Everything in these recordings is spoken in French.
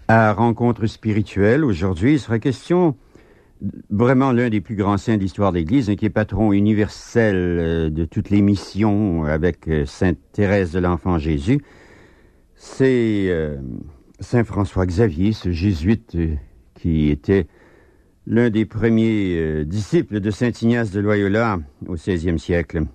À Rencontre spirituelle, aujourd'hui, il sera question vraiment l'un des plus grands saints de l'histoire de l'Église, qui est patron universel de toutes les missions avec Sainte Thérèse de l'Enfant Jésus. C'est Saint François Xavier, ce jésuite qui était l'un des premiers disciples de Saint Ignace de Loyola au XVIe siècle.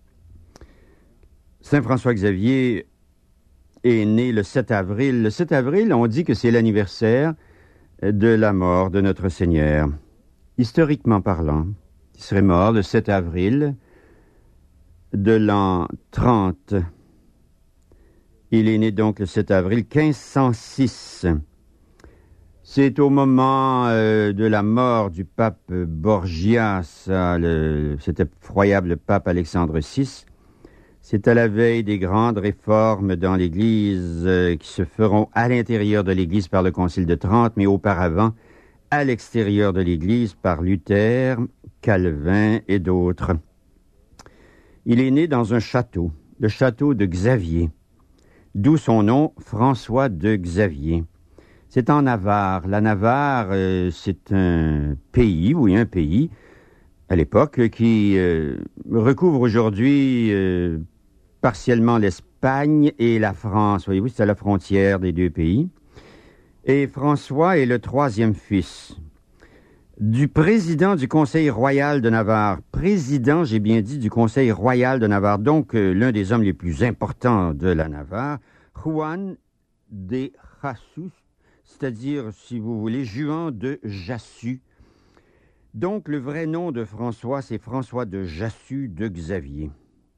Saint François Xavier est né le 7 avril. Le 7 avril, on dit que c'est l'anniversaire de la mort de notre Seigneur. Historiquement parlant, il serait mort le 7 avril de l'an 30. Il est né donc le 7 avril 1506. C'est au moment de la mort du pape Borgia, cet effroyable pape Alexandre VI. C'est à la veille des grandes réformes dans l'Église qui se feront à l'intérieur de l'Église par le Concile de Trente, mais auparavant à l'extérieur de l'Église par Luther, Calvin et d'autres. Il est né dans un château, le château de Xavier, d'où son nom, François de Xavier. C'est en Navarre. La Navarre, c'est un pays, à l'époque, qui recouvre aujourd'hui partiellement l'Espagne et la France. Voyez-vous, c'est à la frontière des deux pays. Et François est le troisième fils du président du Conseil royal de Navarre. Président, j'ai bien dit, du Conseil royal de Navarre. Donc, l'un des hommes les plus importants de la Navarre, Juan de Jassus, c'est-à-dire, si vous voulez, Juan de Jassus. Donc, le vrai nom de François, c'est François de Jassus de Xavier.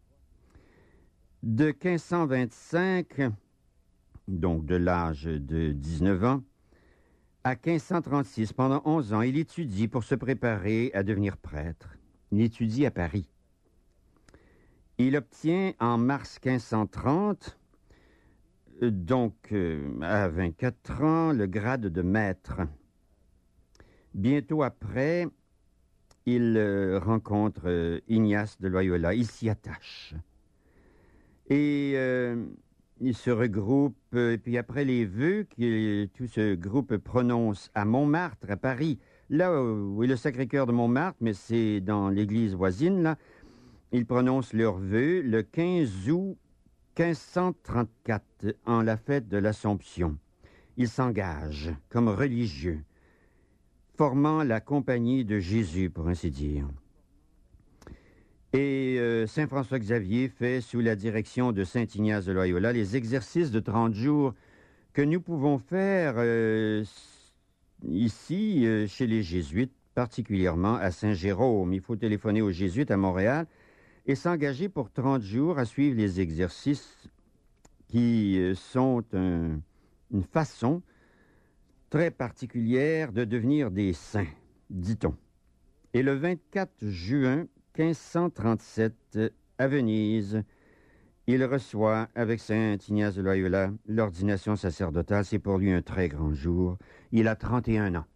De 1525, donc de l'âge de 19 ans, à 1536, pendant 11 ans, il étudie pour se préparer à devenir prêtre. Il étudie à Paris. Il obtient en mars 1530, à 24 ans, le grade de maître. Bientôt après, il rencontre Ignace de Loyola. Il s'y attache. Et il se regroupe, et puis après les vœux que tout ce groupe prononce à Montmartre, à Paris, là où est le Sacré-Cœur de Montmartre, mais c'est dans l'église voisine, là, ils prononcent leurs vœux le 15 août 1534, en la fête de l'Assomption. Ils s'engagent comme religieux, formant la compagnie de Jésus, pour ainsi dire. Et Saint François Xavier fait, sous la direction de Saint Ignace de Loyola, les exercices de 30 jours que nous pouvons faire ici, chez les Jésuites, particulièrement à Saint-Jérôme. Il faut téléphoner aux Jésuites à Montréal et s'engager pour 30 jours à suivre les exercices qui sont une façon très particulière de devenir des saints, dit-on. Et le 24 juin 1537, à Venise, il reçoit, avec Saint Ignace de Loyola, l'ordination sacerdotale. C'est pour lui un très grand jour. Il a 31 ans.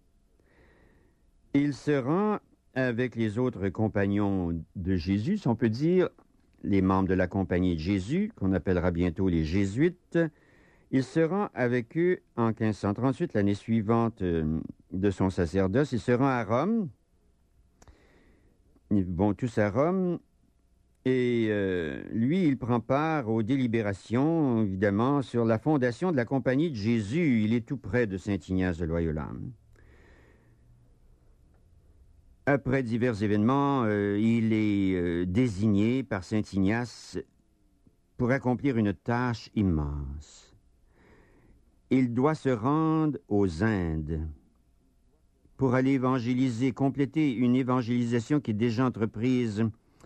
Il se rend avec les autres compagnons de Jésus, si on peut dire, les membres de la compagnie de Jésus, qu'on appellera bientôt les Jésuites. Il se rend avec eux en 1538, l'année suivante de son sacerdoce. Il se rend à Rome. Ils vont tous à Rome et lui, il prend part aux délibérations, évidemment, sur la fondation de la Compagnie de Jésus. Il est tout près de Saint Ignace de Loyola. Après divers événements, il est désigné par Saint Ignace pour accomplir une tâche immense. Il doit se rendre aux Indes pour aller évangéliser, compléter une évangélisation qui est déjà entreprise.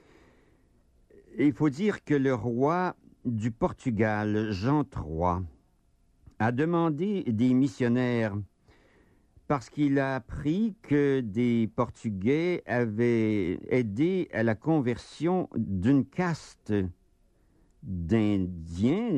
Il faut dire que le roi du Portugal, Jean III, a demandé des missionnaires parce qu'il a appris que des Portugais avaient aidé à la conversion d'une caste d'Indiens,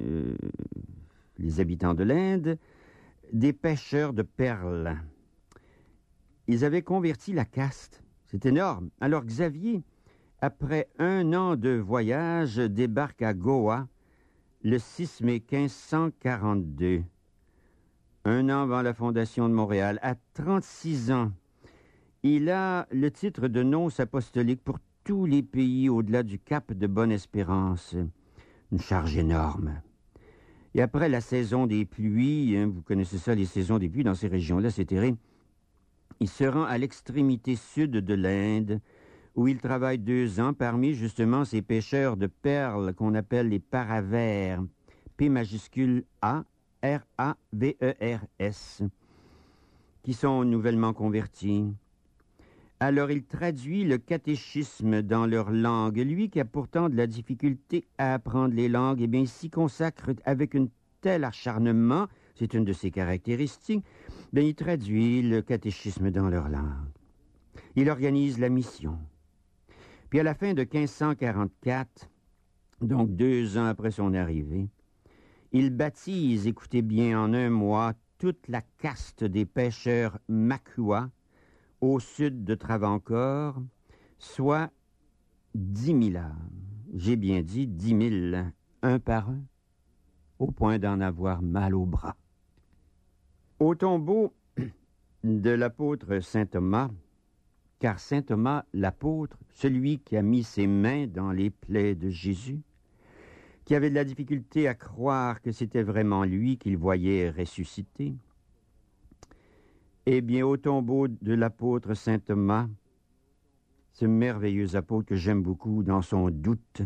les habitants de l'Inde, des pêcheurs de perles. Ils avaient converti la caste. C'est énorme. Alors Xavier, après 1 an de voyage, débarque à Goa le 6 mai 1542. un an avant la fondation de Montréal. À 36 ans, il a le titre de nonce apostolique pour tous les pays au-delà du cap de Bonne-Espérance. Une charge énorme. Et après la saison des pluies, vous connaissez ça, les saisons des pluies dans ces régions-là, c'est terrible, il se rend à l'extrémité sud de l'Inde, où il travaille 2 ans parmi justement ces pêcheurs de perles qu'on appelle les paravers, P majuscule A, R-A-V-E-R-S, qui sont nouvellement convertis. Alors il traduit le catéchisme dans leur langue. Lui qui a pourtant de la difficulté à apprendre les langues, eh bien, il s'y consacre avec un tel acharnement, c'est une de ses caractéristiques, bien, il traduit le catéchisme dans leur langue. Il organise la mission. Puis à la fin de 1544, donc 2 ans après son arrivée, il baptise, écoutez bien, en un mois, toute la caste des pêcheurs Makua, au sud de Travancore, soit 10 000 âmes. J'ai bien dit 10 000, un par un, au point d'en avoir mal au bras. Au tombeau de l'apôtre saint Thomas, car saint Thomas, l'apôtre, celui qui a mis ses mains dans les plaies de Jésus, qui avait de la difficulté à croire que c'était vraiment lui qu'il voyait ressuscité, eh bien, au tombeau de l'apôtre saint Thomas, ce merveilleux apôtre que j'aime beaucoup dans son doute,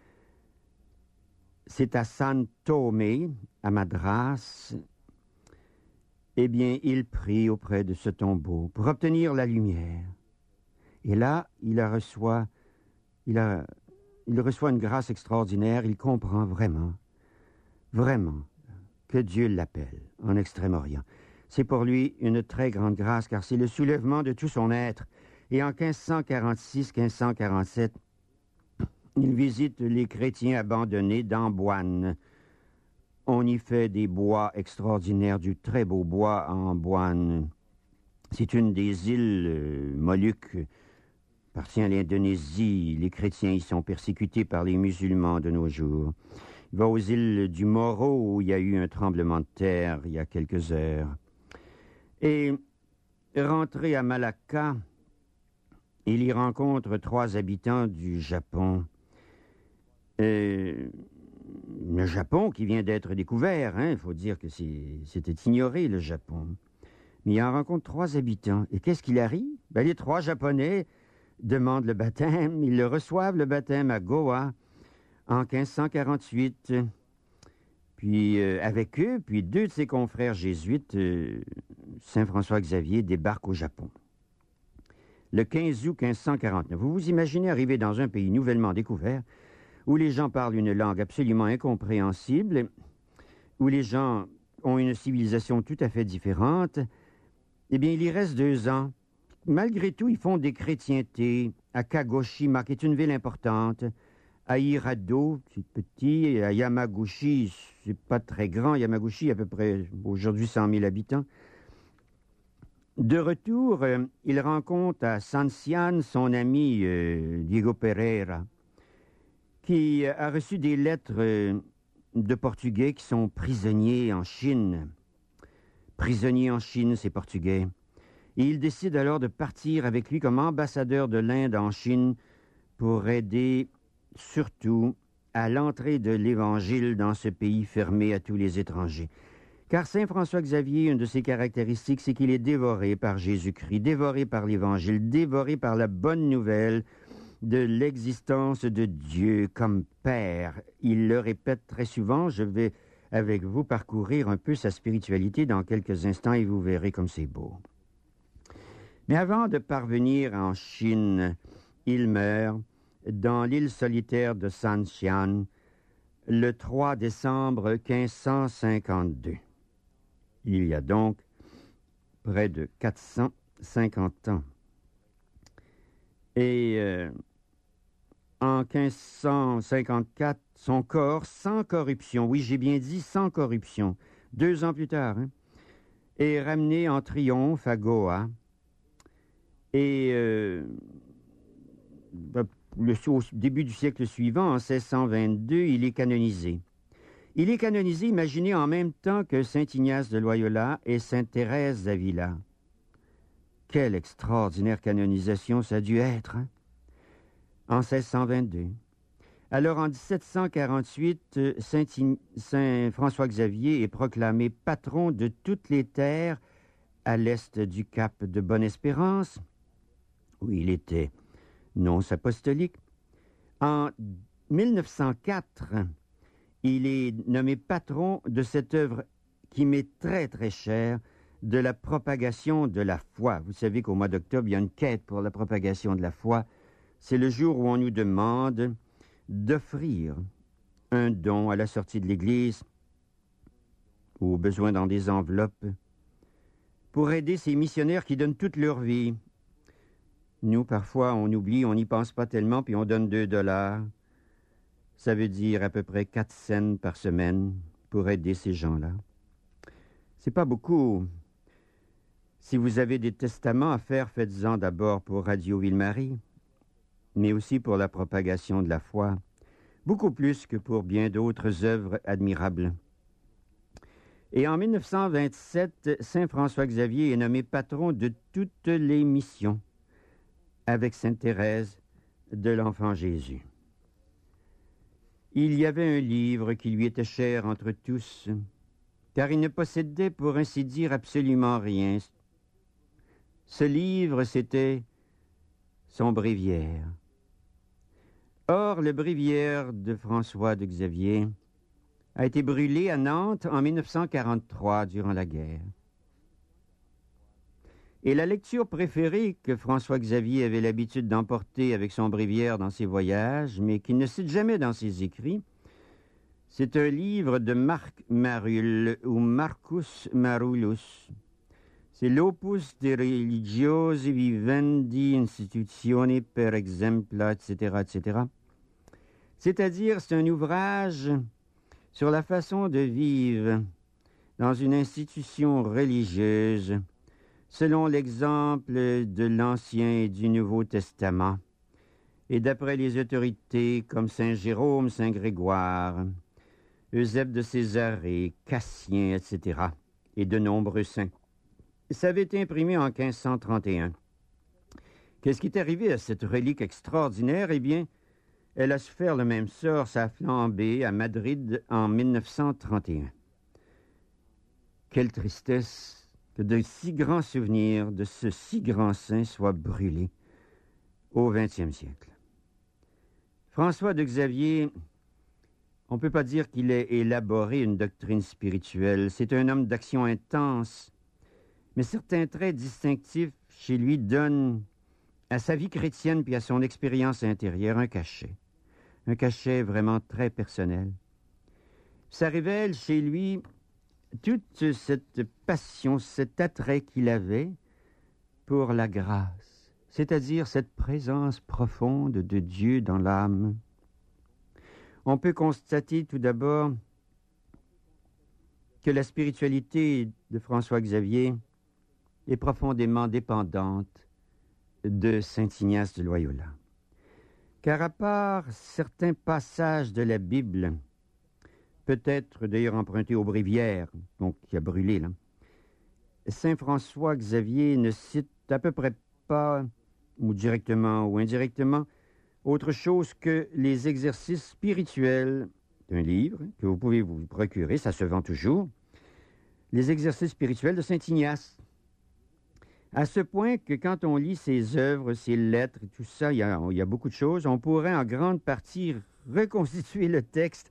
c'est à San Tomé, à Madras, eh bien, il prie auprès de ce tombeau pour obtenir la lumière. Et là, il reçoit une grâce extraordinaire, il comprend vraiment que Dieu l'appelle en Extrême-Orient. C'est pour lui une très grande grâce, car c'est le soulèvement de tout son être. Et en 1546-1547, il visite les chrétiens abandonnés d'Amboine. On y fait des bois extraordinaires, du très beau bois à Amboine. C'est une des îles Moluques, appartient à l'Indonésie. Les chrétiens y sont persécutés par les musulmans de nos jours. Il va aux îles du Moro, où il y a eu un tremblement de terre il y a quelques heures. Et rentré à Malacca, il y rencontre 3 habitants du Japon. Le Japon qui vient d'être découvert, il faut dire que c'était ignoré, le Japon. Mais il en rencontre 3 habitants. Et qu'est-ce qu'il arrive? Les 3 Japonais demandent le baptême. Ils le reçoivent, le baptême, à Goa, en 1548. Puis avec eux, puis 2 de ses confrères jésuites, Saint François Xavier, débarquent au Japon. Le 15 août 1549. Vous vous imaginez arriver dans un pays nouvellement découvert, où les gens parlent une langue absolument incompréhensible, où les gens ont une civilisation tout à fait différente. Eh bien, il y reste 2 ans. Malgré tout, ils font des chrétientés à Kagoshima, qui est une ville importante, à Hirado, c'est petit, à Yamaguchi, c'est pas très grand. Yamaguchi, à peu près, aujourd'hui, 100 000 habitants. De retour, il rencontre à Sancian son ami Diego Pereira, qui a reçu des lettres de Portugais qui sont prisonniers en Chine. Prisonniers en Chine, ces Portugais. Et il décide alors de partir avec lui comme ambassadeur de l'Inde en Chine pour aider surtout à l'entrée de l'Évangile dans ce pays fermé à tous les étrangers. Car Saint François Xavier, une de ses caractéristiques, c'est qu'il est dévoré par Jésus-Christ, dévoré par l'Évangile, dévoré par la bonne nouvelle de l'existence de Dieu comme Père. Il le répète très souvent. Je vais avec vous parcourir un peu sa spiritualité dans quelques instants et vous verrez comme c'est beau. Mais avant de parvenir en Chine, il meurt dans l'île solitaire de Sancian le 3 décembre 1552. Il y a donc près de 450 ans. Et en 1554, son corps, sans corruption, oui, j'ai bien dit sans corruption, 2 ans plus tard, est ramené en triomphe à Goa. Et au début du siècle suivant, en 1622, il est canonisé. Il est canonisé, imaginez, en même temps que saint Ignace de Loyola et sainte Thérèse d'Avila. Quelle extraordinaire canonisation ça a dû être, hein? En 1622. Alors, en 1748, Saint François Xavier est proclamé patron de toutes les terres à l'est du cap de Bonne-Espérance, où il était nonce apostolique. En 1904, il est nommé patron de cette œuvre qui m'est très, très chère, de la propagation de la foi. Vous savez qu'au mois d'octobre, il y a une quête pour la propagation de la foi. C'est le jour où on nous demande d'offrir un don à la sortie de l'Église ou au besoin dans des enveloppes pour aider ces missionnaires qui donnent toute leur vie. Nous, parfois, on oublie, on n'y pense pas tellement, puis on donne 2 $. Ça veut dire à peu près 4 cents par semaine pour aider ces gens-là. C'est pas beaucoup. Si vous avez des testaments à faire, faites-en d'abord pour Radio Ville-Marie, mais aussi pour la propagation de la foi, beaucoup plus que pour bien d'autres œuvres admirables. Et en 1927, saint François Xavier est nommé patron de toutes les missions, avec sainte Thérèse de l'Enfant Jésus. Il y avait un livre qui lui était cher entre tous, car il ne possédait pour ainsi dire absolument rien. Ce livre, c'était son bréviaire. Or, le bréviaire de François de Xavier a été brûlé à Nantes en 1943 durant la guerre. Et la lecture préférée que François Xavier avait l'habitude d'emporter avec son bréviaire dans ses voyages, mais qu'il ne cite jamais dans ses écrits, c'est un livre de Marc Marulle ou Marcus Marullus. C'est l'Opus de Religiosi Vivendi Institutioni per Exempla, etc., etc. C'est-à-dire, c'est un ouvrage sur la façon de vivre dans une institution religieuse selon l'exemple de l'Ancien et du Nouveau Testament, et d'après les autorités comme saint Jérôme, saint Grégoire, Eusèbe de Césarée, Cassien, etc., et de nombreux saints. Ça avait été imprimé en 1531. Qu'est-ce qui est arrivé à cette relique extraordinaire? Eh bien, elle a souffert le même sort, ça a flambé à Madrid en 1931. Quelle tristesse que de si grands souvenirs de ce si grand saint soient brûlés au XXe siècle. François de Xavier, on ne peut pas dire qu'il ait élaboré une doctrine spirituelle. C'est un homme d'action intense, mais certains traits distinctifs chez lui donnent à sa vie chrétienne puis à son expérience intérieure un cachet vraiment très personnel. Ça révèle chez lui toute cette passion, cet attrait qu'il avait pour la grâce, c'est-à-dire cette présence profonde de Dieu dans l'âme. On peut constater tout d'abord que la spiritualité de François Xavier est profondément dépendante de saint Ignace de Loyola. Car à part certains passages de la Bible, peut-être d'ailleurs empruntés au bréviaire, donc qui a brûlé là, saint François Xavier ne cite à peu près pas, ou directement ou indirectement, autre chose que les exercices spirituels d'un livre que vous pouvez vous procurer, ça se vend toujours, les exercices spirituels de saint Ignace. À ce point que quand on lit ses œuvres, ses lettres, tout ça, il y a beaucoup de choses, on pourrait en grande partie reconstituer le texte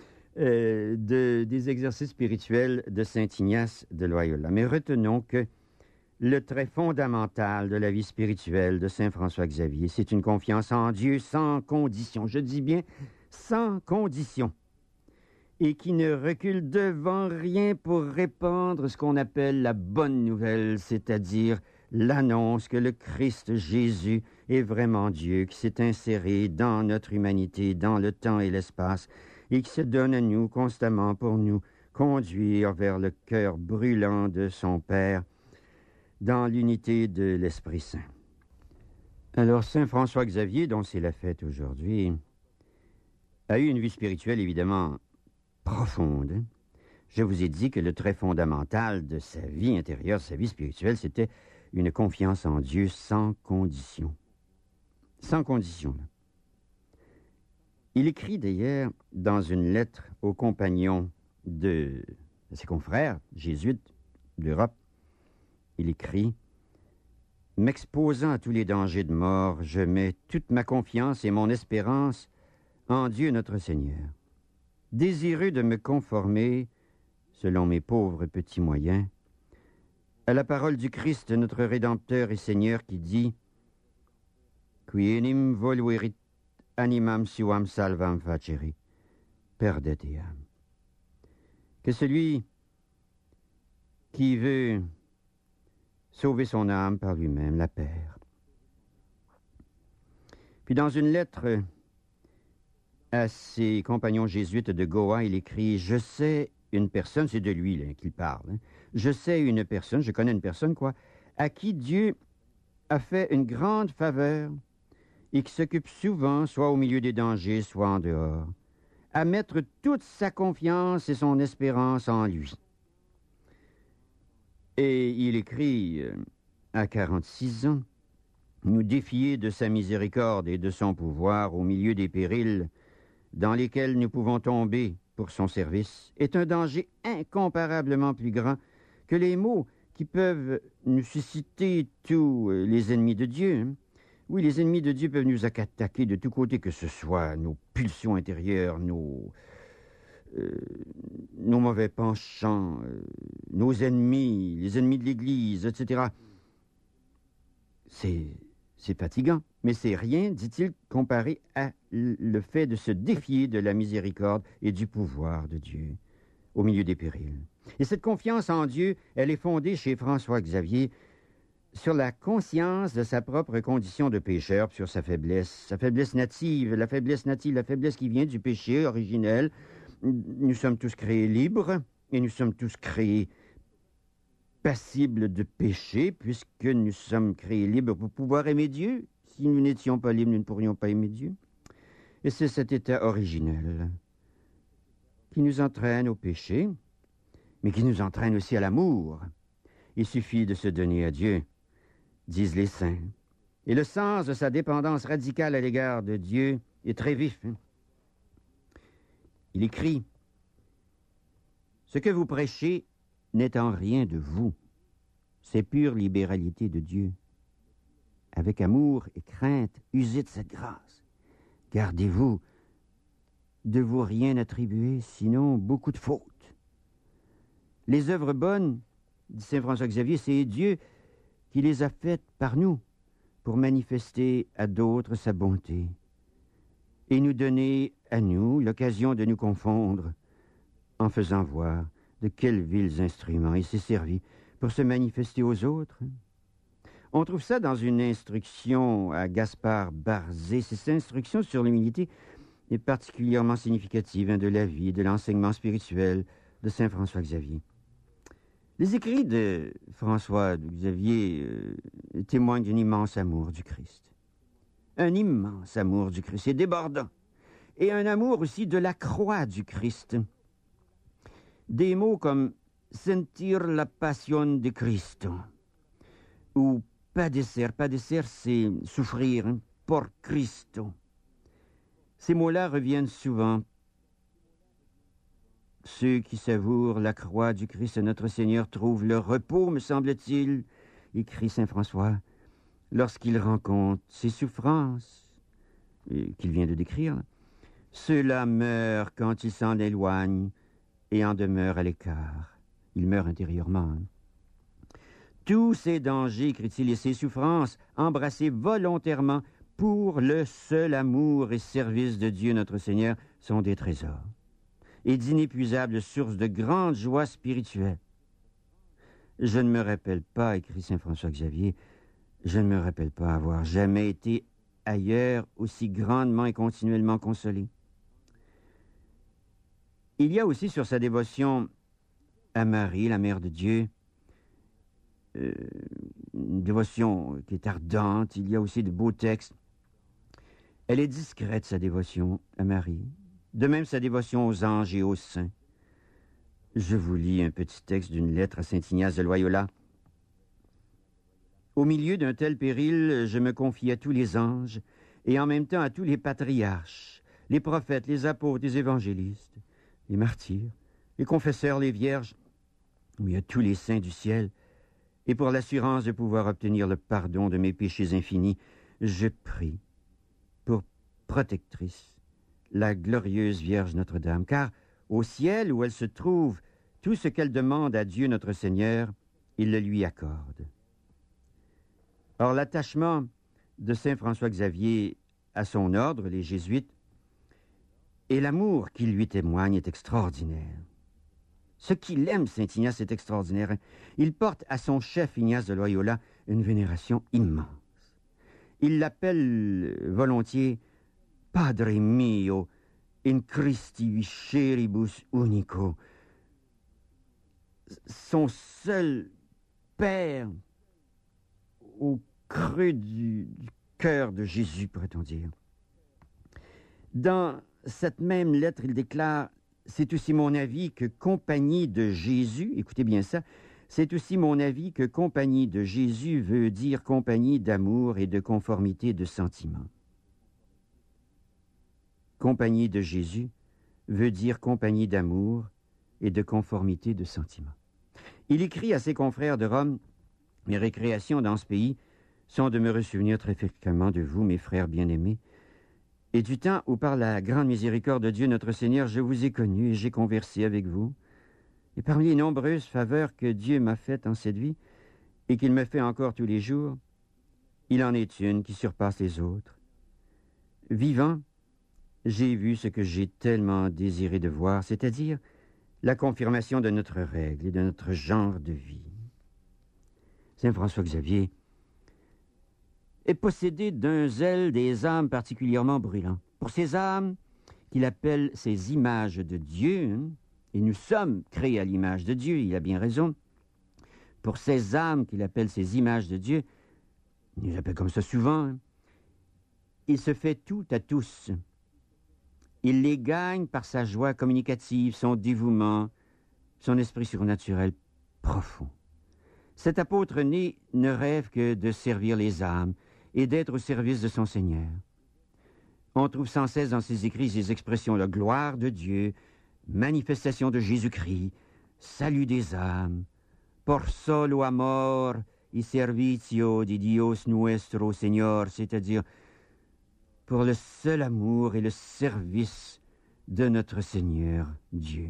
des exercices spirituels de saint Ignace de Loyola. Mais retenons que le trait fondamental de la vie spirituelle de saint François Xavier, c'est une confiance en Dieu sans condition. Je dis bien sans condition. Et qui ne recule devant rien pour répandre ce qu'on appelle la bonne nouvelle, c'est-à-dire l'annonce que le Christ Jésus est vraiment Dieu, qui s'est inséré dans notre humanité, dans le temps et l'espace, et qui se donne à nous constamment pour nous conduire vers le cœur brûlant de son Père, dans l'unité de l'Esprit Saint. Alors, saint François Xavier, dont c'est la fête aujourd'hui, a eu une vie spirituelle évidemment profonde. Hein? Je vous ai dit que le trait fondamental de sa vie intérieure, de sa vie spirituelle, c'était une confiance en Dieu sans condition. Sans condition. Là. Il écrit d'ailleurs dans une lettre aux compagnons de ses confrères jésuites d'Europe, il écrit « M'exposant à tous les dangers de mort, je mets toute ma confiance et mon espérance en Dieu notre Seigneur. Désireux de me conformer, selon mes pauvres petits moyens, à la parole du Christ, notre Rédempteur et Seigneur, qui dit « Qui enim voluerit animam suam salvam facere, perdet eam. » Que celui qui veut sauver son âme par lui-même la perd. Puis dans une lettre à ses compagnons jésuites de Goa, il écrit « Je sais une personne, c'est de lui là, qu'il parle, hein. Je sais une personne, je connais une personne, quoi, à qui Dieu a fait une grande faveur et qui s'occupe souvent, soit au milieu des dangers, soit en dehors, à mettre toute sa confiance et son espérance en lui. » Et il écrit à 46 ans, « Nous défier de sa miséricorde et de son pouvoir au milieu des périls dans lesquels nous pouvons tomber pour son service est un danger incomparablement plus grand que les maux qui peuvent nous susciter tous les ennemis de Dieu. Hein. Oui, les ennemis de Dieu peuvent nous attaquer de tous côtés, que ce soit nos pulsions intérieures, nos mauvais penchants, nos ennemis, les ennemis de l'Église, etc. C'est fatigant, mais c'est rien, dit-il, comparé à le fait de se défier de la miséricorde et du pouvoir de Dieu au milieu des périls. Et cette confiance en Dieu, elle est fondée chez François Xavier sur la conscience de sa propre condition de pécheur, puis sur sa faiblesse native, la faiblesse qui vient du péché originel. Nous sommes tous créés libres et nous sommes tous créés passibles de péché, puisque nous sommes créés libres pour pouvoir aimer Dieu. Si nous n'étions pas libres, nous ne pourrions pas aimer Dieu. Et c'est cet état originel qui nous entraîne au péché, mais qui nous entraîne aussi à l'amour. Il suffit de se donner à Dieu, disent les saints. Et le sens de sa dépendance radicale à l'égard de Dieu est très vif. Il écrit « Ce que vous prêchez n'est en rien de vous. C'est pure libéralité de Dieu. Avec amour et crainte, usez de cette grâce. Gardez-vous de vous rien attribuer, sinon beaucoup de fautes. Les œuvres bonnes, dit saint François Xavier, c'est Dieu qui les a faites par nous pour manifester à d'autres sa bonté et nous donner à nous l'occasion de nous confondre en faisant voir de quels vils instruments il s'est servi pour se manifester aux autres. On trouve ça dans une instruction à Gaspard Barzé. Cette instruction sur l'humilité est particulièrement significative de la vie, de l'enseignement spirituel de saint François Xavier. Les écrits de François Xavier témoignent d'un immense amour du Christ. Un immense amour du Christ, c'est débordant. Et un amour aussi de la croix du Christ. Des mots comme « sentir la passion de Cristo » ou « padecer ». Padecer, c'est souffrir, hein, « por Cristo ». Ces mots-là reviennent souvent. Ceux qui savourent la croix du Christ notre Seigneur trouvent leur repos, me semble-t-il, écrit saint François, lorsqu'ils rencontrent ces souffrances qu'il vient de décrire. Ceux-là meurent quand ils s'en éloignent et en demeurent à l'écart. Ils meurent intérieurement. Tous ces dangers, écrit-il, et ces souffrances, embrassés volontairement pour le seul amour et service de Dieu notre Seigneur, sont des trésors et d'inépuisables sources de grande joie spirituelle. Je ne me rappelle pas, écrit saint François Xavier, je ne me rappelle pas avoir jamais été ailleurs aussi grandement et continuellement consolé. Il y a aussi sur sa dévotion à Marie, la Mère de Dieu, une dévotion qui est ardente. Il y a aussi de beaux textes. Elle est discrète, sa dévotion à Marie. de même sa dévotion aux anges et aux saints. Je vous lis un petit texte d'une lettre à saint Ignace de Loyola. Au milieu d'un tel péril, je me confie à tous les anges et en même temps à tous les patriarches, les prophètes, les apôtres, les évangélistes, les martyrs, les confesseurs, les vierges, oui, à tous les saints du ciel. Et pour l'assurance de pouvoir obtenir le pardon de mes péchés infinis, je prie pour protectrice la glorieuse Vierge Notre-Dame, car au ciel où elle se trouve, tout ce qu'elle demande à Dieu notre Seigneur, il le lui accorde. Or, l'attachement de saint François-Xavier à son ordre, les jésuites, et l'amour qu'il lui témoigne est extraordinaire. Ce qu'il aime, saint Ignace, est extraordinaire. Il porte à son chef Ignace de Loyola une vénération immense. Il l'appelle volontiers « Padre mio, in Christi visceribus unico », son seul père au creux du cœur de Jésus, pourrait-on dire. Dans cette même lettre, il déclare « C'est aussi mon avis que compagnie de Jésus », écoutez bien ça, « c'est aussi mon avis que compagnie de Jésus veut dire compagnie d'amour et de conformité de sentiments. » Compagnie de Jésus veut dire compagnie d'amour et de conformité de sentiments. Il écrit à ses confrères de Rome « Mes récréations dans ce pays sont de me ressouvenir très fréquemment de vous, mes frères bien-aimés, et du temps où, par la grande miséricorde de Dieu notre Seigneur, je vous ai connus et j'ai conversé avec vous. Et parmi les nombreuses faveurs que Dieu m'a faites en cette vie, et qu'il me fait encore tous les jours, il en est une qui surpasse les autres. Vivant, j'ai vu ce que j'ai tellement désiré de voir, c'est-à-dire la confirmation de notre règle et de notre genre de vie. Saint François-Xavier est possédé d'un zèle des âmes particulièrement brûlant. Pour ces âmes qu'il appelle ces images de Dieu, et nous sommes créés à l'image de Dieu, il a bien raison, pour ces âmes qu'il appelle ces images de Dieu, il les appelle comme ça souvent, il se fait tout à tous. Il les gagne par sa joie communicative, son dévouement, son esprit surnaturel profond. Cet apôtre né ne rêve que de servir les âmes et d'être au service de son Seigneur. On trouve sans cesse dans ses écrits ces expressions, la gloire de Dieu, manifestation de Jésus-Christ, salut des âmes, por solo amor y servicio de Dios nuestro Señor, c'est-à-dire pour le seul amour et le service de notre Seigneur Dieu.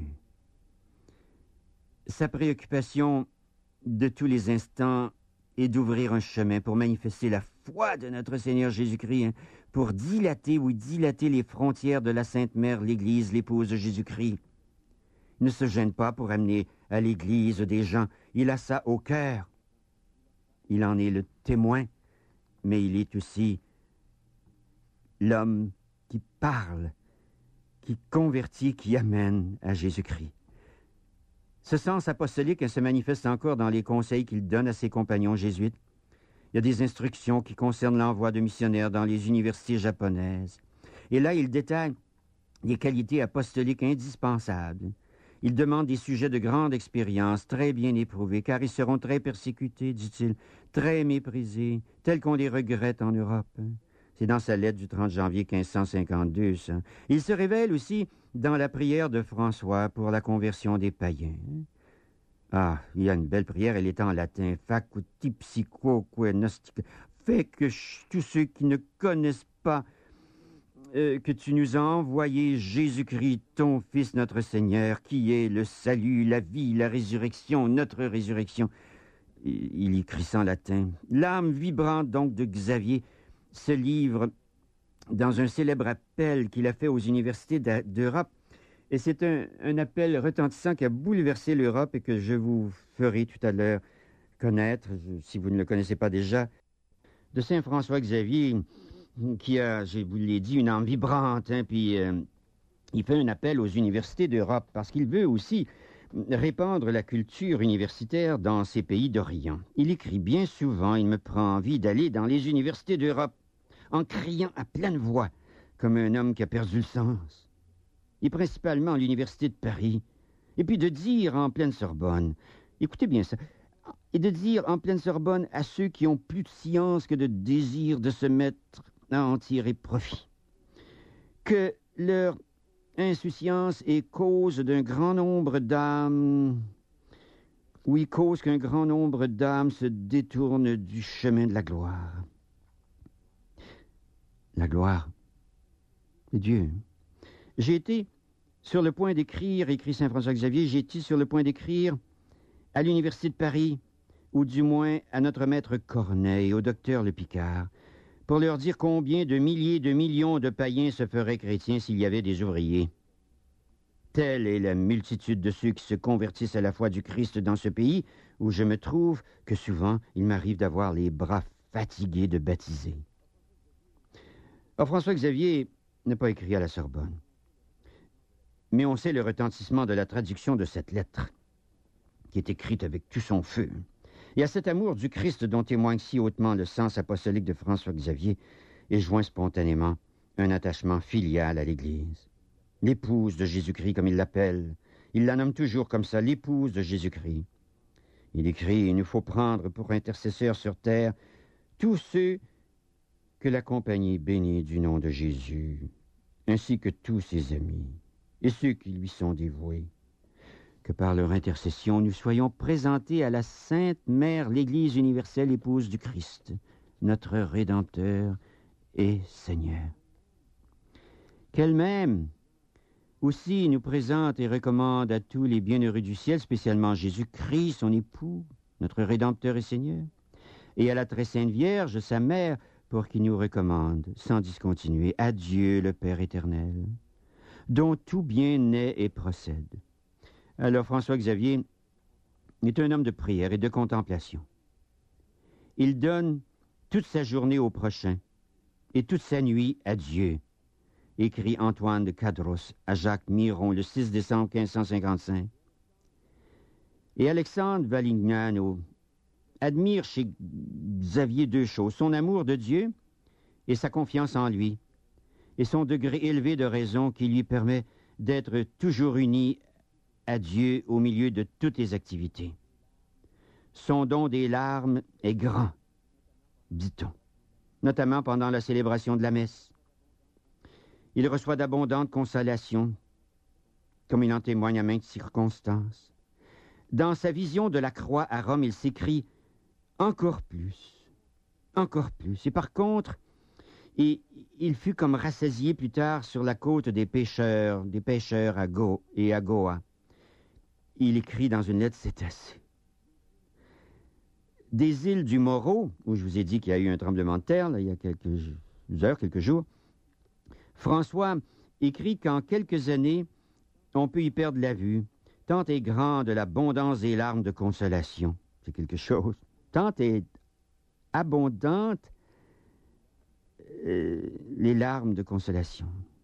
Sa préoccupation de tous les instants est d'ouvrir un chemin pour manifester la foi de notre Seigneur Jésus-Christ, pour dilater les frontières de la Sainte Mère, l'Église, l'épouse de Jésus-Christ. Il ne se gêne pas pour amener à l'Église des gens. Il a ça au cœur. Il en est le témoin, mais il est aussi l'homme qui parle, qui convertit, qui amène à Jésus-Christ. Ce sens apostolique se manifeste encore dans les conseils qu'il donne à ses compagnons jésuites. Il y a des instructions qui concernent l'envoi de missionnaires dans les universités japonaises. Et là, il détaille les qualités apostoliques indispensables. Il demande des sujets de grande expérience, très bien éprouvés, car ils seront très persécutés, dit-il, très méprisés, tels qu'on les regrette en Europe. C'est dans sa lettre du 30 janvier 1552, ça. Il se révèle aussi dans la prière de François pour la conversion des païens. Ah, il y a une belle prière, elle est en latin. Facuti psychoque gnostica. Fais que tous ceux qui ne connaissent pas que tu nous as envoyé Jésus-Christ, ton Fils, notre Seigneur, qui est le salut, la vie, la résurrection, notre résurrection. Il écrit ça en latin. L'âme vibrante donc de Xavier se livre dans un célèbre appel qu'il a fait aux universités d'Europe. Et c'est un appel retentissant qui a bouleversé l'Europe et que je vous ferai tout à l'heure connaître, si vous ne le connaissez pas déjà, de saint François-Xavier, qui a, je vous l'ai dit, une âme vibrante, puis il fait un appel aux universités d'Europe parce qu'il veut aussi répandre la culture universitaire dans ces pays d'Orient. Il écrit bien souvent, il me prend envie d'aller dans les universités d'Europe en criant à pleine voix, comme un homme qui a perdu le sens. et principalement à l'Université de Paris, et puis de dire en pleine Sorbonne, écoutez bien ça, et de dire en pleine Sorbonne à ceux qui ont plus de science que de désir de se mettre à en tirer profit, que leur insouciance est cause d'un grand nombre d'âmes, oui, cause qu'un grand nombre d'âmes se détournent du chemin de la gloire. La gloire de Dieu. J'ai été sur le point d'écrire, écrit saint François Xavier, j'ai été sur le point d'écrire à l'Université de Paris, ou du moins à notre maître Corneille, au docteur Le Picard, pour leur dire combien de milliers de millions de païens se feraient chrétiens s'il y avait des ouvriers. Telle est la multitude de ceux qui se convertissent à la foi du Christ dans ce pays, où je me trouve que souvent il m'arrive d'avoir les bras fatigués de baptiser. Or, François Xavier n'a pas écrit à la Sorbonne. Mais on sait le retentissement de la traduction de cette lettre, qui est écrite avec tout son feu. Et à cet amour du Christ dont témoigne si hautement le sens apostolique de François Xavier, il joint spontanément un attachement filial à l'Église. L'épouse de Jésus-Christ, comme il l'appelle, il la nomme toujours comme ça, l'épouse de Jésus-Christ. Il écrit, il nous faut prendre pour intercesseurs sur terre tous ceux que la compagnie bénit du nom de Jésus, ainsi que tous ses amis et ceux qui lui sont dévoués. Que par leur intercession, nous soyons présentés à la Sainte Mère, l'Église universelle, épouse du Christ, notre Rédempteur et Seigneur. Qu'elle-même aussi nous présente et recommande à tous les bienheureux du ciel, spécialement Jésus-Christ, son époux, notre Rédempteur et Seigneur, et à la très sainte Vierge, sa mère, pour qu'il nous recommande, sans discontinuer, à Dieu le Père éternel, dont tout bien naît et procède. Alors François Xavier est un homme de prière et de contemplation. Il donne toute sa journée au prochain et toute sa nuit à Dieu, écrit Antoine de Cadros à Jacques Miron le 6 décembre 1555. Et Alexandre Valignano admire chez Xavier deux choses, son amour de Dieu et sa confiance en lui, et son degré élevé de raison qui lui permet d'être toujours uni à Dieu au milieu de toutes les activités. Son don des larmes est grand, dit-on, notamment pendant la célébration de la messe. Il reçoit d'abondantes consolations, comme il en témoigne à maintes circonstances. Dans sa vision de la croix à Rome, il s'écrie « encore plus, encore plus ». Et par contre, il fut comme rassasié plus tard sur la côte des pêcheurs à Go et à Goa. Il écrit dans une lettre, c'est assez. Des îles du Morro, où je vous ai dit qu'il y a eu un tremblement de terre, là, il y a quelques jours, François écrit qu'en quelques années, on peut y perdre la vue. Tant est grande l'abondance des larmes de consolation. C'est quelque chose. Tant est abondante les larmes de consolation.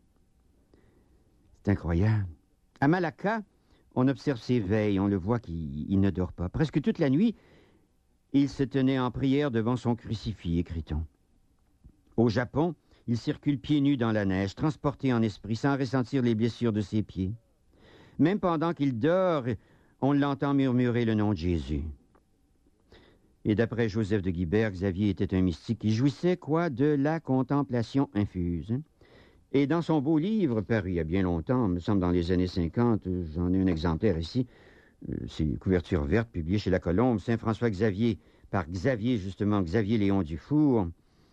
C'est incroyable. À Malacca, on observe ses veilles, on le voit qu'il ne dort pas. Presque toute la nuit, il se tenait en prière devant son crucifix, écrit-on. Au Japon, il circule pieds nus dans la neige, transporté en esprit, sans ressentir les blessures de ses pieds. Même pendant qu'il dort, on l'entend murmurer le nom de Jésus. Et d'après Joseph de Guibert, Xavier était un mystique qui jouissait, de la contemplation infuse. Et dans son beau livre, paru il y a bien longtemps, me semble dans les années 50, j'en ai un exemplaire ici, c'est couverture verte, publié chez La Colombe, Saint François Xavier, par Xavier, justement, Xavier Léon Dufour.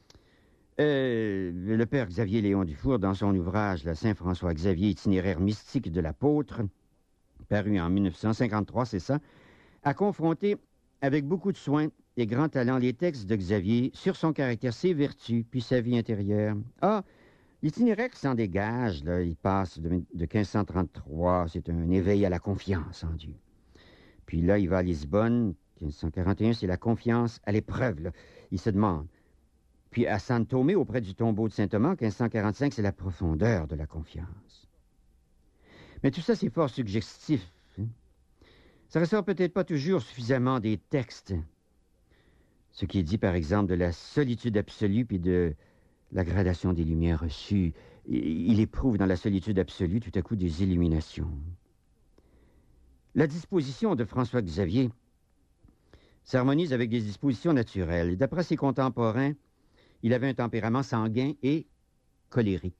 Le père Xavier Léon Dufour, dans son ouvrage, la Saint François Xavier, itinéraire mystique de l'apôtre, paru en 1953, c'est ça, a confronté avec beaucoup de soin et grand talent les textes de Xavier sur son caractère, ses vertus, puis sa vie intérieure. L'itinéraire s'en dégage, là, il passe de 1533, c'est un éveil à la confiance en Dieu. Puis là, il va à Lisbonne, 1541, c'est la confiance à l'épreuve, là. Il se demande. Puis à San Tomé, auprès du tombeau de Saint-Thomas, 1545, c'est la profondeur de la confiance. Mais tout ça, c'est fort suggestif. Hein? Ça ressort peut-être pas toujours suffisamment des textes. Ce qui est dit, par exemple, de la solitude absolue puis de la gradation des lumières reçues il éprouve dans la solitude absolue tout à coup des illuminations. La disposition de François Xavier s'harmonise avec des dispositions naturelles. D'après ses contemporains, il avait un tempérament sanguin et colérique.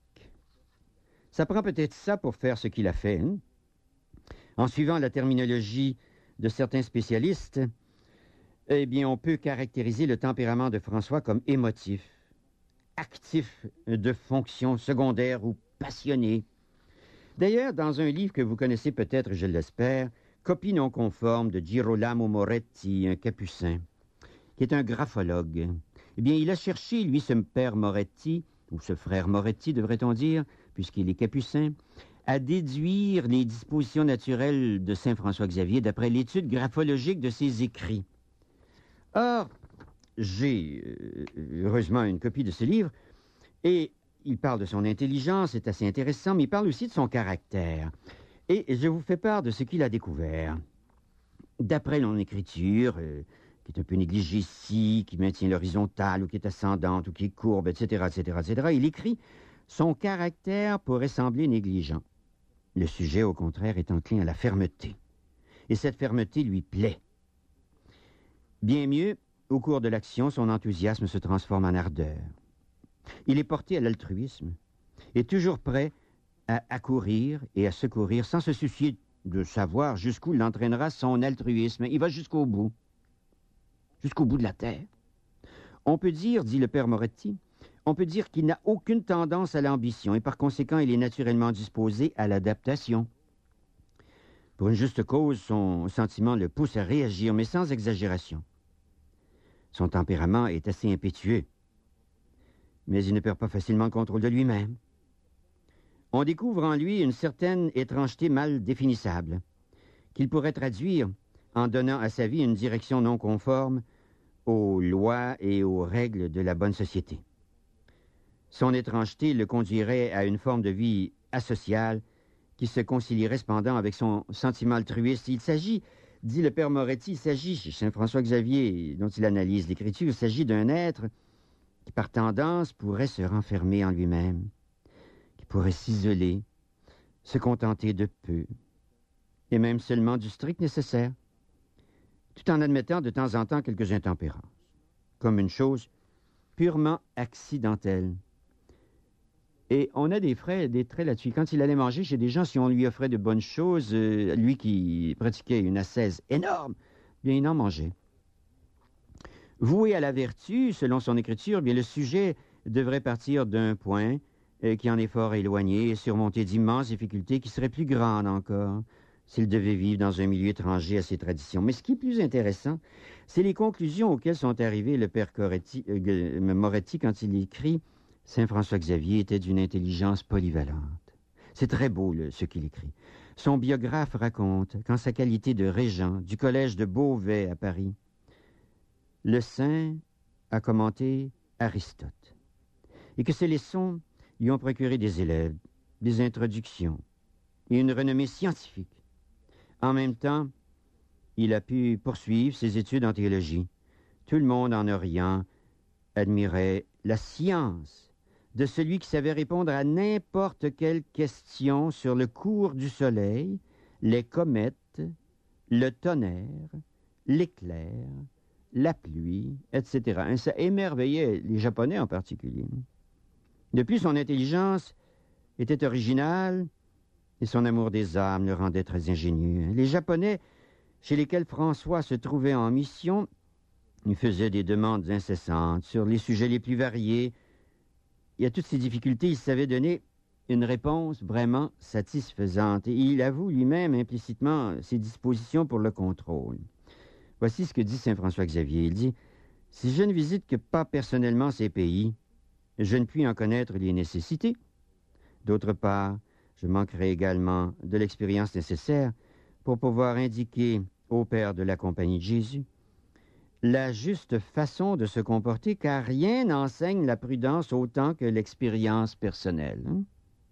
Ça prend peut-être ça pour faire ce qu'il a fait. Hein? En suivant la terminologie de certains spécialistes, eh bien, on peut caractériser le tempérament de François comme émotif, actif de fonction secondaire ou passionné. D'ailleurs, dans un livre que vous connaissez peut-être, je l'espère, Copie non conforme de Girolamo Moretti, un capucin, qui est un graphologue, eh bien, il a cherché, lui, ce père Moretti, ou ce frère Moretti, devrait-on dire, puisqu'il est capucin, à déduire les dispositions naturelles de saint François Xavier d'après l'étude graphologique de ses écrits. Or, j'ai heureusement une copie de ce livre, et il parle de son intelligence, c'est assez intéressant, mais il parle aussi de son caractère. Et je vous fais part de ce qu'il a découvert. D'après mon écriture, qui est un peu négligée ici, qui maintient l'horizontale, ou qui est ascendante, ou qui est courbe, etc., etc., etc., il écrit « Son caractère pourrait sembler négligent. Le sujet, au contraire, est enclin à la fermeté. Et cette fermeté lui plaît. Bien mieux, au cours de l'action, son enthousiasme se transforme en ardeur. Il est porté à l'altruisme, et toujours prêt à accourir et à secourir sans se soucier de savoir jusqu'où l'entraînera son altruisme. Il va jusqu'au bout de la terre. On peut dire, dit le père Moretti, on peut dire qu'il n'a aucune tendance à l'ambition et par conséquent, il est naturellement disposé à l'adaptation. Pour une juste cause, son sentiment le pousse à réagir, mais sans exagération. Son tempérament est assez impétueux, mais il ne perd pas facilement le contrôle de lui-même. On découvre en lui une certaine étrangeté mal définissable, qu'il pourrait traduire en donnant à sa vie une direction non conforme aux lois et aux règles de la bonne société. Son étrangeté le conduirait à une forme de vie asociale qui se concilierait cependant avec son sentiment altruiste. Il s'agit, dit le père Moretti, il s'agit, chez saint François Xavier, dont il analyse l'écriture, il s'agit d'un être qui, par tendance, pourrait se renfermer en lui-même, qui pourrait s'isoler, se contenter de peu, et même seulement du strict nécessaire, tout en admettant de temps en temps quelques intempérances, comme une chose purement accidentelle. Et on a des traits là-dessus. Quand il allait manger chez des gens, si on lui offrait de bonnes choses, lui qui pratiquait une ascèse énorme, bien, il en mangeait. Voué à la vertu, selon son écriture, bien, le sujet devrait partir d'un point qui en est fort éloigné et surmonter d'immenses difficultés qui seraient plus grandes encore s'il devait vivre dans un milieu étranger à ses traditions. Mais ce qui est plus intéressant, c'est les conclusions auxquelles sont arrivés le père Moretti quand il écrit « Saint François Xavier était d'une intelligence polyvalente ». C'est très beau ce qu'il écrit. Son biographe raconte qu'en sa qualité de régent du collège de Beauvais à Paris, le saint a commenté Aristote et que ses leçons lui ont procuré des élèves, des introductions et une renommée scientifique. En même temps, il a pu poursuivre ses études en théologie. Tout le monde en Orient admirait la science de celui qui savait répondre à n'importe quelle question sur le cours du soleil, les comètes, le tonnerre, l'éclair, la pluie, etc. Ça émerveillait les Japonais en particulier. De plus, son intelligence était originale et son amour des armes le rendait très ingénieux. Les Japonais, chez lesquels François se trouvait en mission, lui faisaient des demandes incessantes sur les sujets les plus variés. Et à toutes ces difficultés, il savait donner une réponse vraiment satisfaisante. Et il avoue lui-même implicitement ses dispositions pour le contrôle. Voici ce que dit saint François Xavier. Il dit « Si je ne visite que pas personnellement ces pays, je ne puis en connaître les nécessités. D'autre part, je manquerai également de l'expérience nécessaire pour pouvoir indiquer au Père de la Compagnie de Jésus la juste façon de se comporter, car rien n'enseigne la prudence autant que l'expérience personnelle. Hein?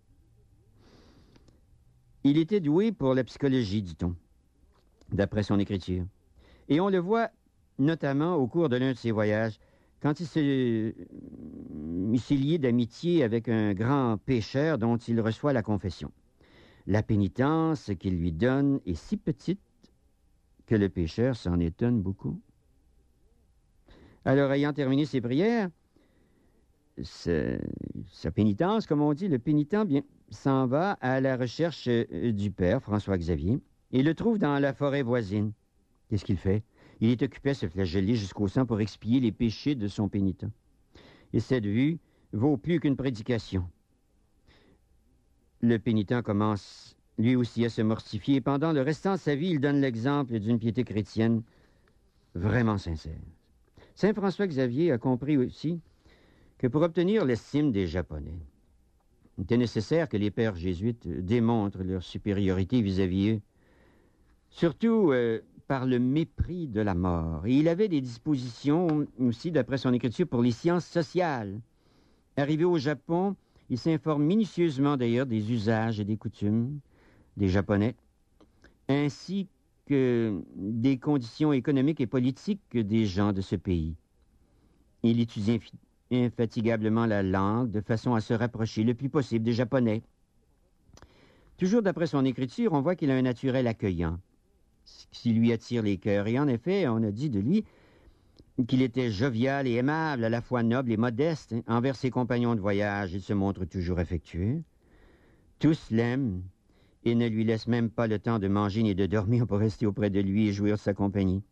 Il était doué pour la psychologie, dit-on, d'après son écriture. Et on le voit notamment au cours de l'un de ses voyages, quand il se il s'est lié d'amitié avec un grand pécheur dont il reçoit la confession. La pénitence qu'il lui donne est si petite que le pécheur s'en étonne beaucoup. Alors, ayant terminé ses prières, sa pénitence, comme on dit, le pénitent s'en va à la recherche du père, François-Xavier, et le trouve dans la forêt voisine. Qu'est-ce qu'il fait? Il est occupé à se flageller jusqu'au sang pour expier les péchés de son pénitent. Et cette vue vaut plus qu'une prédication. Le pénitent commence lui aussi à se mortifier, et pendant le restant de sa vie, il donne l'exemple d'une piété chrétienne vraiment sincère. Saint François-Xavier a compris aussi que pour obtenir l'estime des Japonais, il était nécessaire que les pères jésuites démontrent leur supériorité vis-à-vis eux, surtout par le mépris de la mort. Et il avait des dispositions aussi, d'après son écriture, pour les sciences sociales. Arrivé au Japon, il s'informe minutieusement d'ailleurs des usages et des coutumes des Japonais, ainsi que des conditions économiques et politiques des gens de ce pays. Il étudie infatigablement la langue de façon à se rapprocher le plus possible des Japonais. Toujours d'après son écriture, on voit qu'il a un naturel accueillant, ce qui lui attire les cœurs. Et en effet, on a dit de lui qu'il était jovial et aimable, à la fois noble et modeste. Envers ses compagnons de voyage, il se montre toujours affectueux. Tous l'aiment et ne lui laissent même pas le temps de manger ni de dormir pour rester auprès de lui et jouir de sa compagnie.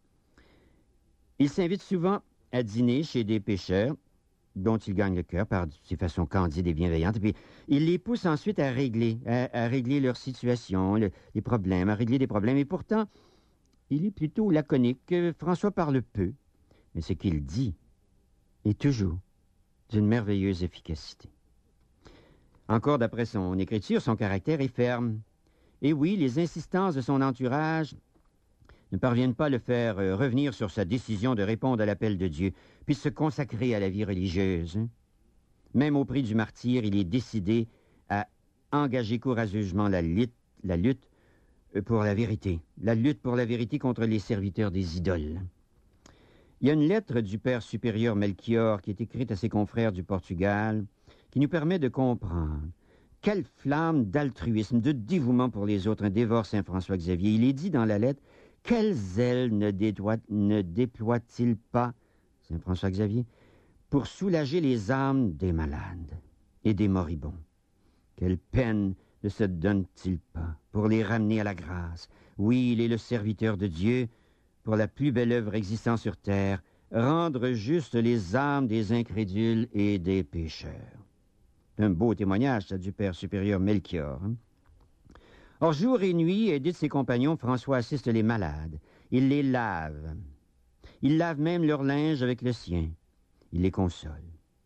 Il s'invite souvent à dîner chez des pêcheurs dont il gagne le cœur par ses façons candides et bienveillantes. Et puis, il les pousse ensuite à régler leur situation, les problèmes, à régler des problèmes. Et pourtant, il est plutôt laconique. François parle peu, mais ce qu'il dit est toujours d'une merveilleuse efficacité. Encore d'après son écriture, son caractère est ferme. Et oui, les insistances de son entourage ne parviennent pas à le faire revenir sur sa décision de répondre à l'appel de Dieu, puis se consacrer à la vie religieuse. Même au prix du martyre, il est décidé à engager courageusement la lutte pour la vérité. La lutte pour la vérité contre les serviteurs des idoles. Il y a une lettre du Père supérieur Melchior qui est écrite à ses confrères du Portugal, qui nous permet de comprendre quelle flamme d'altruisme, de dévouement pour les autres dévore Saint François-Xavier. Il est dit dans la lettre: quelles ailes ne déploie-t-il pas, Saint François-Xavier, pour soulager les âmes des malades et des moribonds? Quelle peine ne se donne-t-il pas pour les ramener à la grâce? Oui, il est le serviteur de Dieu pour la plus belle œuvre existant sur terre, rendre juste les âmes des incrédules et des pécheurs. C'est un beau témoignage, ça, du Père supérieur Melchior. Or, jour et nuit, aidé de ses compagnons, François assiste les malades. Il les lave. Il lave même leur linge avec le sien. Il les console.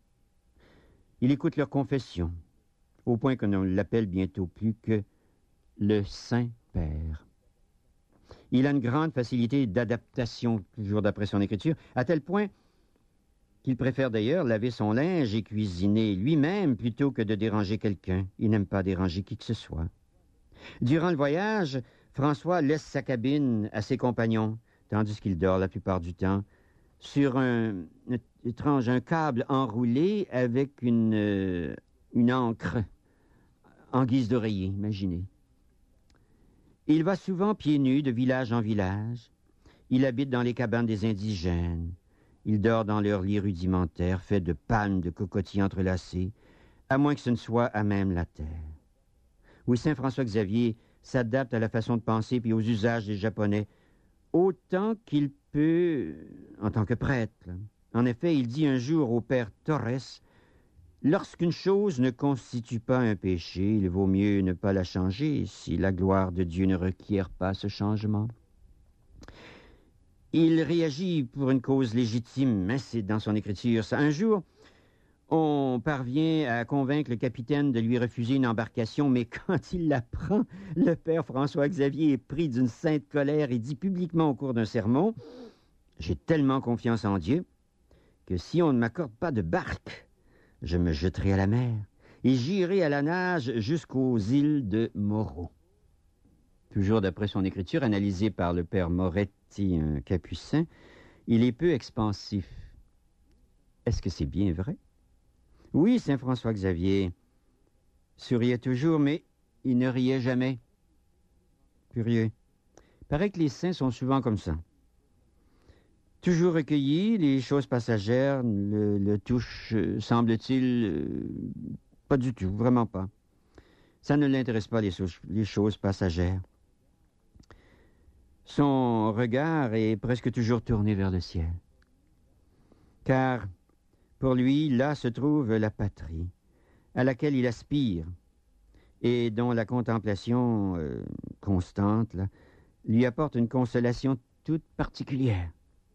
Il écoute leurs confessions, au point qu'on ne l'appelle bientôt plus que le Saint-Père. Il a une grande facilité d'adaptation, toujours d'après son écriture, à tel point qu'il préfère d'ailleurs laver son linge et cuisiner lui-même plutôt que de déranger quelqu'un. Il n'aime pas déranger qui que ce soit. Durant le voyage, François laisse sa cabine à ses compagnons, tandis qu'il dort la plupart du temps, sur un câble enroulé avec une ancre en guise d'oreiller, imaginez. Il va souvent pieds nus de village en village. Il habite dans les cabanes des indigènes. Il dort dans leurs lits rudimentaires, faits de palmes de cocotiers entrelacés, à moins que ce ne soit à même la terre. Oui, Saint François-Xavier s'adapte à la façon de penser puis aux usages des Japonais, autant qu'il peut en tant que prêtre. En effet, il dit un jour au père Torres: « Lorsqu'une chose ne constitue pas un péché, il vaut mieux ne pas la changer si la gloire de Dieu ne requiert pas ce changement. » Il réagit pour une cause légitime, hein, c'est dans son écriture. Un jour, on parvient à convaincre le capitaine de lui refuser une embarcation, mais quand il l'apprend, le père François-Xavier est pris d'une sainte colère et dit publiquement au cours d'un sermon: « J'ai tellement confiance en Dieu que si on ne m'accorde pas de barque, je me jeterai à la mer et j'irai à la nage jusqu'aux îles de Moreau. » Toujours d'après son écriture, analysée par le père Moretti, un capucin, il est peu expansif. Est-ce que c'est bien vrai? Oui, saint François Xavier souriait toujours, mais il ne riait jamais. Curieux. Paraît que les saints sont souvent comme ça. Toujours recueillis, les choses passagères le touchent, semble-t-il, pas du tout, vraiment pas. Ça ne l'intéresse pas, les choses passagères. Son regard est presque toujours tourné vers le ciel. Car, pour lui, là se trouve la patrie, à laquelle il aspire, et dont la contemplation constante là, lui apporte une consolation toute particulière.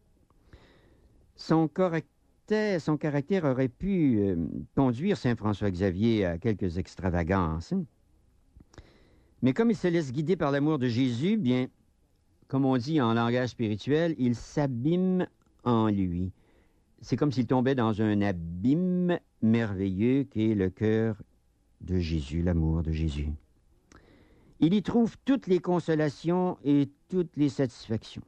Son caractère aurait pu conduire saint François Xavier à quelques extravagances. Mais comme il se laisse guider par l'amour de Jésus, bien, comme on dit en langage spirituel, il s'abîme en lui. C'est comme s'il tombait dans un abîme merveilleux qui est le cœur de Jésus, l'amour de Jésus. Il y trouve toutes les consolations et toutes les satisfactions.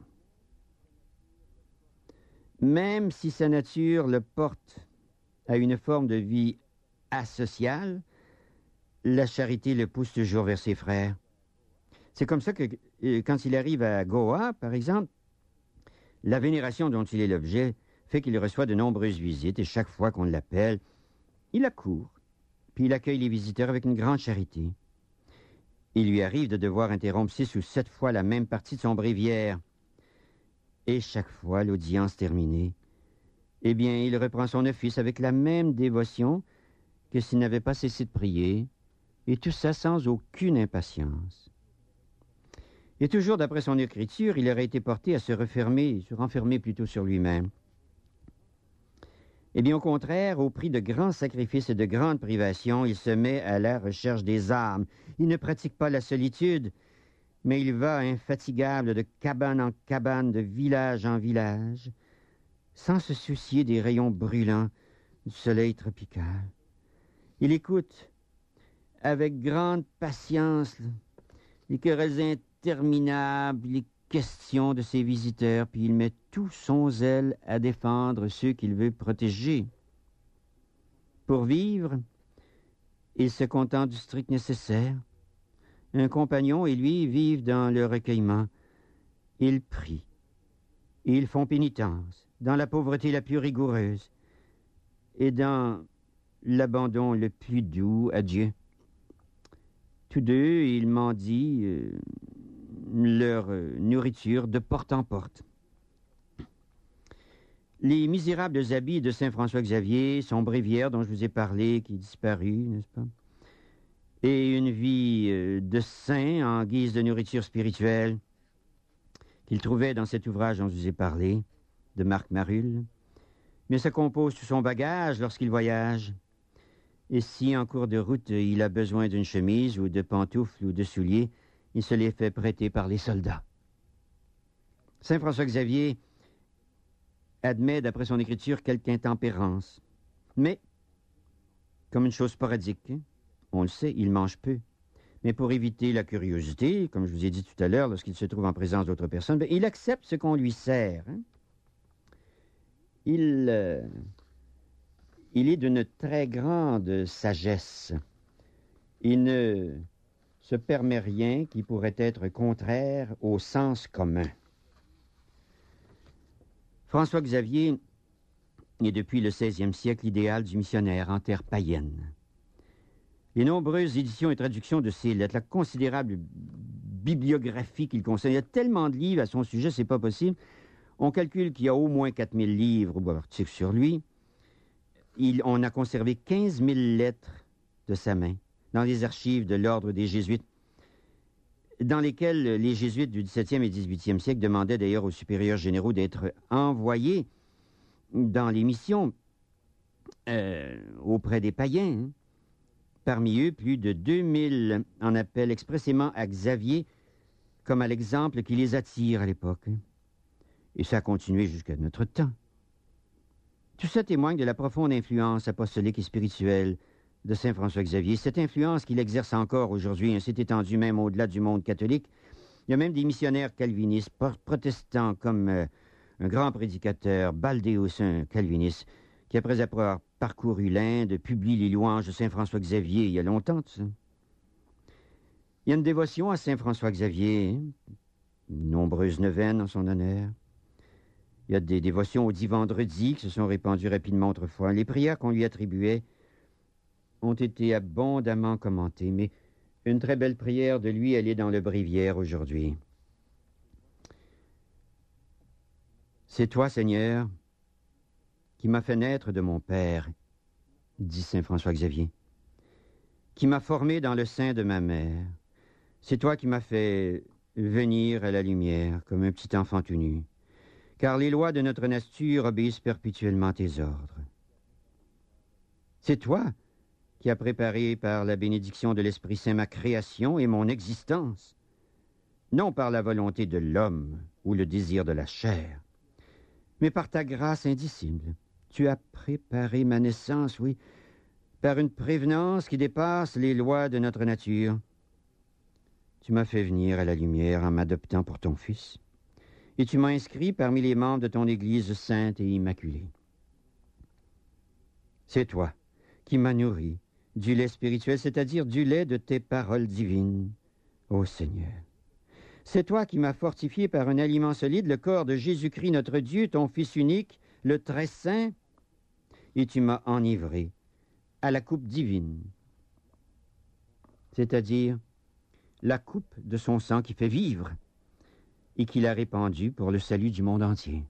Même si sa nature le porte à une forme de vie asociale, la charité le pousse toujours vers ses frères. C'est comme ça que, quand il arrive à Goa, par exemple, la vénération dont il est l'objet fait qu'il reçoit de nombreuses visites et chaque fois qu'on l'appelle, il accourt, puis il accueille les visiteurs avec une grande charité. Il lui arrive de devoir interrompre 6 ou 7 fois la même partie de son bréviaire. Et chaque fois, l'audience terminée, eh bien, il reprend son office avec la même dévotion que s'il n'avait pas cessé de prier, et tout ça sans aucune impatience. Et toujours d'après son écriture, il aurait été porté à se renfermer plutôt sur lui-même. Eh bien, au contraire, au prix de grands sacrifices et de grandes privations, il se met à la recherche des âmes. Il ne pratique pas la solitude, mais il va infatigable de cabane en cabane, de village en village, sans se soucier des rayons brûlants du soleil tropical. Il écoute avec grande patience les querelles interminables, les questions de ses visiteurs, puis il met tout son zèle à défendre ceux qu'il veut protéger. Pour vivre, il se contente du strict nécessaire. Un compagnon et lui vivent dans le recueillement. Ils prient. Ils font pénitence dans la pauvreté la plus rigoureuse et dans l'abandon le plus doux à Dieu. Tous deux, ils mendient leur nourriture de porte en porte. Les misérables habits de saint François Xavier, son bréviaire dont je vous ai parlé, qui disparut, n'est-ce pas? Et une vie de saint en guise de nourriture spirituelle qu'il trouvait dans cet ouvrage dont je vous ai parlé, de Marc Marulle, mais ça compose tout son bagage lorsqu'il voyage. Et si, en cours de route, il a besoin d'une chemise ou de pantoufles ou de souliers, il se les fait prêter par les soldats. Saint François Xavier admet, d'après son écriture, quelque intempérance. Mais, comme une chose sporadique, on le sait, il mange peu. Mais pour éviter la curiosité, comme je vous ai dit tout à l'heure, lorsqu'il se trouve en présence d'autres personnes, il accepte ce qu'on lui sert. Il est d'une très grande sagesse. Il ne se permet rien qui pourrait être contraire au sens commun. François Xavier est depuis le XVIe siècle l'idéal du missionnaire en terre païenne. Les nombreuses éditions et traductions de ses lettres, la considérable bibliographie qu'il concerne, il y a tellement de livres à son sujet, c'est pas possible. On calcule qu'il y a au moins 4000 livres ou articles sur lui. On a conservé 15 000 lettres de sa main dans les archives de l'ordre des Jésuites, dans lesquelles les Jésuites du XVIIe et XVIIIe siècle demandaient d'ailleurs aux supérieurs généraux d'être envoyés dans les missions auprès des païens. Parmi eux, plus de 2000 en appellent expressément à Xavier comme à l'exemple qui les attire à l'époque. Et ça a continué jusqu'à notre temps. Tout ça témoigne de la profonde influence apostolique et spirituelle de saint François Xavier. Cette influence qu'il exerce encore aujourd'hui, s'est étendue même au-delà du monde catholique. Il y a même des missionnaires calvinistes, protestants, comme un grand prédicateur, Baldeus, un calviniste, qui, après avoir parcouru l'Inde, publie les louanges de Saint François-Xavier il y a longtemps, tout ça. Il y a une dévotion à Saint François-Xavier, de nombreuses neuvaines en son honneur. Il y a des dévotions aux 10 vendredis qui se sont répandues rapidement autrefois. Les prières qu'on lui attribuait ont été abondamment commentées, mais une très belle prière de lui, elle est dans le bréviaire aujourd'hui. C'est toi, Seigneur, qui m'as fait naître de mon Père, dit saint François-Xavier, qui m'as formé dans le sein de ma mère. C'est toi qui m'as fait venir à la lumière comme un petit enfant tout nu, car les lois de notre nature obéissent perpétuellement tes ordres. C'est toi qui as préparé par la bénédiction de l'Esprit Saint ma création et mon existence, non par la volonté de l'homme ou le désir de la chair, mais par ta grâce indicible. Tu as préparé ma naissance, oui, par une prévenance qui dépasse les lois de notre nature. Tu m'as fait venir à la lumière en m'adoptant pour ton Fils, et tu m'as inscrit parmi les membres de ton Église sainte et immaculée. C'est toi qui m'as nourri du lait spirituel, c'est-à-dire du lait de tes paroles divines, ô Seigneur. C'est toi qui m'as fortifié par un aliment solide, le corps de Jésus-Christ notre Dieu, ton Fils unique, le très saint, et tu m'as enivré à la coupe divine, c'est-à-dire la coupe de son sang qui fait vivre et qu'il a répandu pour le salut du monde entier.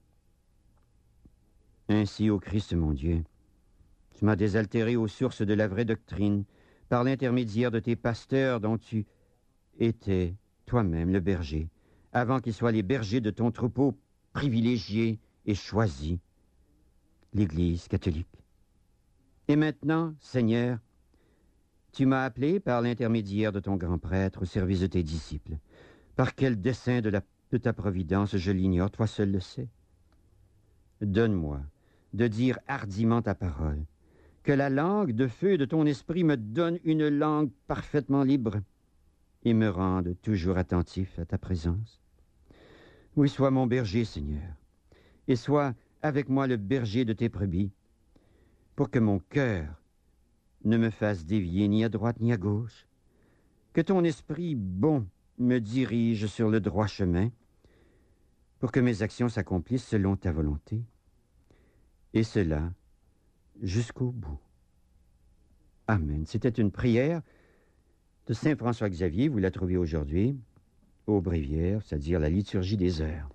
Ainsi, ô Christ mon Dieu, tu m'as désaltéré aux sources de la vraie doctrine par l'intermédiaire de tes pasteurs dont tu étais toi-même le berger, avant qu'ils soient les bergers de ton troupeau privilégié et choisi, l'Église catholique. Et maintenant, Seigneur, tu m'as appelé par l'intermédiaire de ton grand prêtre au service de tes disciples. Par quel dessein de ta providence, je l'ignore, toi seul le sais. Donne-moi de dire hardiment ta parole, que la langue de feu de ton esprit me donne une langue parfaitement libre et me rende toujours attentif à ta présence. Oui, sois mon berger, Seigneur, et sois avec moi le berger de tes brebis, pour que mon cœur ne me fasse dévier ni à droite ni à gauche, que ton esprit bon me dirige sur le droit chemin, pour que mes actions s'accomplissent selon ta volonté, et cela jusqu'au bout. Amen. C'était une prière de saint François-Xavier, vous la trouvez aujourd'hui au bréviaire, c'est-à-dire la liturgie des heures.